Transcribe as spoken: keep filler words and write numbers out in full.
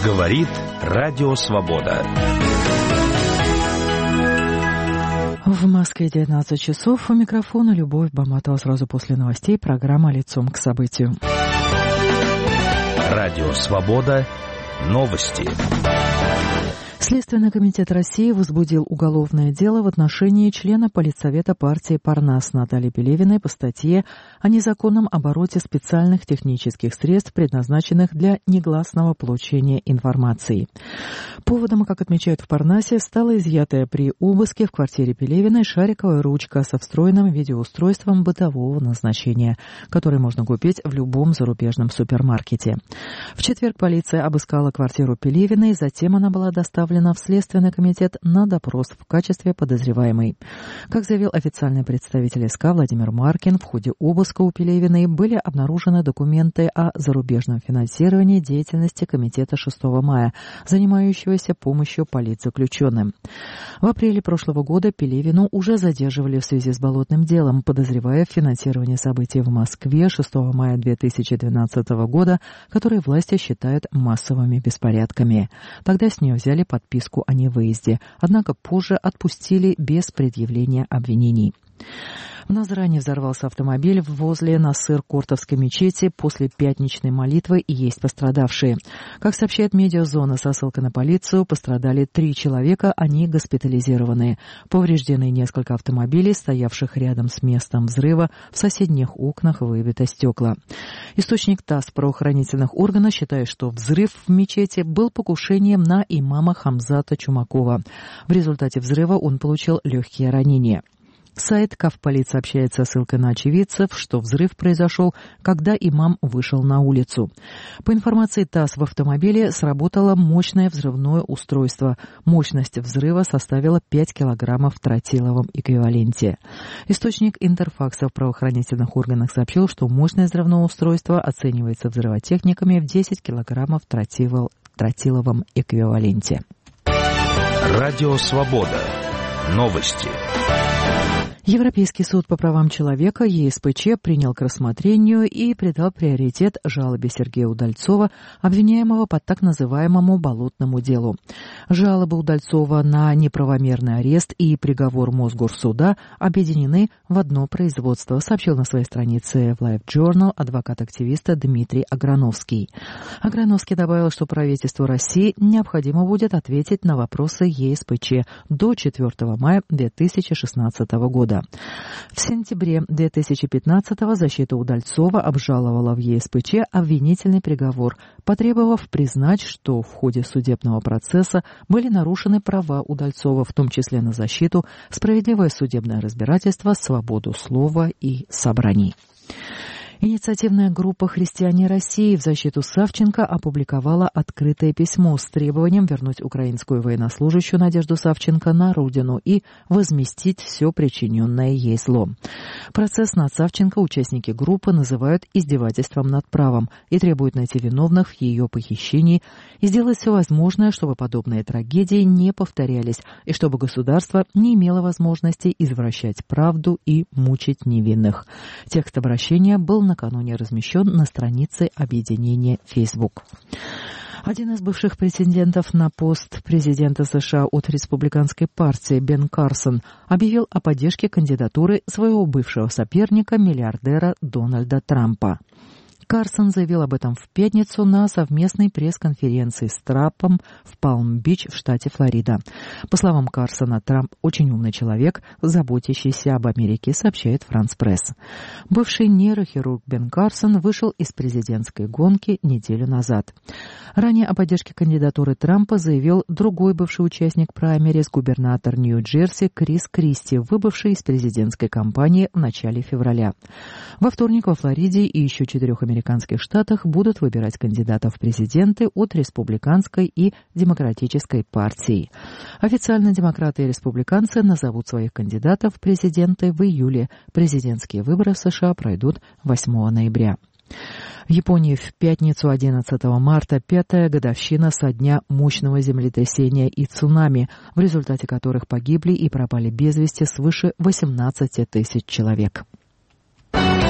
Говорит Радио Свобода. В Москве девятнадцать часов. У микрофона Любовь Баматова. Сразу после новостей программа «Лицом к событию». Радио Свобода. Новости. Следственный комитет России возбудил уголовное дело в отношении члена Политсовета партии «Парнас» Натальи Пелевиной по статье о незаконном обороте специальных технических средств, предназначенных для негласного получения информации. Поводом, как отмечают в «Парнасе», стала изъятая при обыске в квартире Пелевиной шариковая ручка со встроенным видеоустройством бытового назначения, который можно купить в любом зарубежном супермаркете. В четверг полиция обыскала квартиру Пелевиной, затем она была доставлена в Следственный комитет на допрос в качестве подозреваемой. Как заявил официальный представитель СК Владимир Маркин, в ходе обыска у Пелевиной были обнаружены документы о зарубежном финансировании деятельности Комитета шестого мая, занимающегося помощью политзаключенным. В апреле прошлого года Пелевину уже задерживали в связи с болотным делом, подозревая в финансировании событий в Москве шестого мая две тысячи двенадцатого года, которые власти считают массовыми беспорядками. Тогда с нее взяли подписку о невыезде, однако позже отпустили без предъявления обвинений. В Назране взорвался автомобиль возле Насыр-Кортовской мечети. После пятничной молитвы и есть пострадавшие. Как сообщает Медиазона со ссылкой на полицию, пострадали три человека, они госпитализированы. Повреждены несколько автомобилей, стоявших рядом с местом взрыва. В соседних окнах выбито стекла. Источник ТАСС правоохранительных органов считает, что взрыв в мечети был покушением на имама Хамзата Чумакова. В результате взрыва он получил легкие ранения. Сайт Кавполит сообщает со ссылкой на очевидцев, что взрыв произошел, когда имам вышел на улицу. По информации ТАСС, в автомобиле сработало мощное взрывное устройство. Мощность взрыва составила пять килограммов в тротиловом эквиваленте. Источник Интерфакса в правоохранительных органах сообщил, что мощность взрывного устройства оценивается взрывотехниками в десять килограммов в тротиловом эквиваленте. Радио Свобода. Новости. Европейский суд по правам человека Е С П Ч принял к рассмотрению и придал приоритет жалобе Сергея Удальцова, обвиняемого по так называемому болотному делу. Жалобы Удальцова на неправомерный арест и приговор Мосгорсуда объединены в одно производство, сообщил на своей странице в Life Journal адвокат-активиста Дмитрий Аграновский. Аграновский добавил, что правительству России необходимо будет ответить на вопросы Е С П Ч до четвёртого мая две тысячи шестнадцатого года. В сентябре две тысячи пятнадцатого защита Удальцова обжаловала в Е С П Ч обвинительный приговор, потребовав признать, что в ходе судебного процесса были нарушены права Удальцова, в том числе на защиту, справедливое судебное разбирательство, свободу слова и собраний. Инициативная группа «Христиане России» в защиту Савченко опубликовала открытое письмо с требованием вернуть украинскую военнослужащую Надежду Савченко на родину и возместить все причиненное ей зло. Процесс над Савченко участники группы называют издевательством над правом и требуют найти виновных в ее похищении и сделать все возможное, чтобы подобные трагедии не повторялись и чтобы государство не имело возможности извращать правду и мучить невинных. Текст обращения был накануне размещен на странице объединения Facebook. Один из бывших претендентов на пост президента США от республиканской партии Бен Карсон объявил о поддержке кандидатуры своего бывшего соперника, миллиардера Дональда Трампа. Карсон заявил об этом в пятницу на совместной пресс-конференции с Трампом в Палм-Бич в штате Флорида. По словам Карсона, Трамп очень умный человек, заботящийся об Америке, сообщает Франс Пресс. Бывший нейрохирург Бен Карсон вышел из президентской гонки неделю назад. Ранее о поддержке кандидатуры Трампа заявил другой бывший участник праймериз, губернатор Нью-Джерси Крис Кристи, выбывший из президентской кампании в начале февраля. Во вторник во Флориде и еще четырех американских американских штатах будут выбирать кандидатов в президенты от республиканской и демократической партий. Официально демократы и республиканцы назовут своих кандидатов в президенты в июле. Президентские выборы в США пройдут восьмого ноября. В Японии в пятницу одиннадцатого марта пятая годовщина со дня мощного землетрясения и цунами, в результате которых погибли и пропали без вести свыше восемнадцати тысяч человек.